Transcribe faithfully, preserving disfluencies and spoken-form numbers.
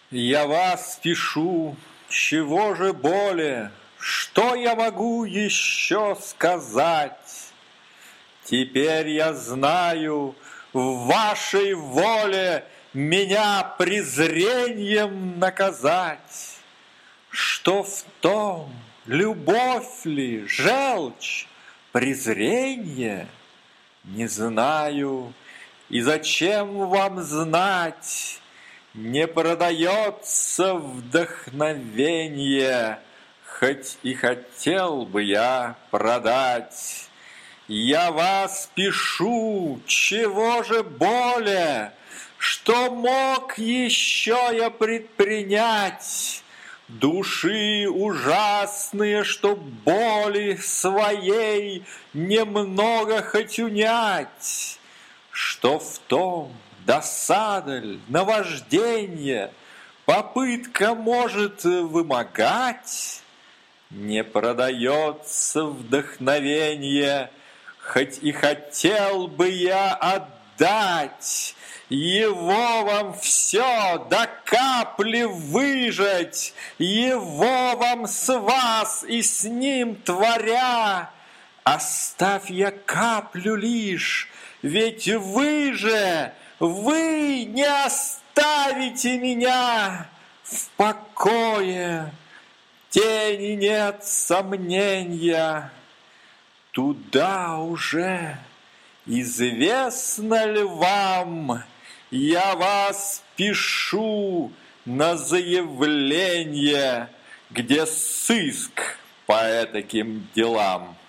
Я вас пишу, чего же более, что я могу еще сказать? Теперь я знаю, в вашей воле меня презрением наказать. Что в том, любовь ли, желчь, презрение? Не знаю, и зачем вам знать? Не продается вдохновение, хоть и хотел бы я продать. Я вас пишу, чего же более, что мог еще я предпринять? Души ужасные, что боли своей немного хоть унять. Что в том, досада ль, наважденье, попытка может вымогать? Не продается вдохновенье, хоть и хотел бы я отдать его вам все до капли выжать, его вам с вас и с ним творя. Оставь я каплю лишь, ведь вы же, вы не оставите меня в покое. Тени нет сомнения, туда уже известно ли вам, я вас пишу на заявление, где сыск по этаким делам.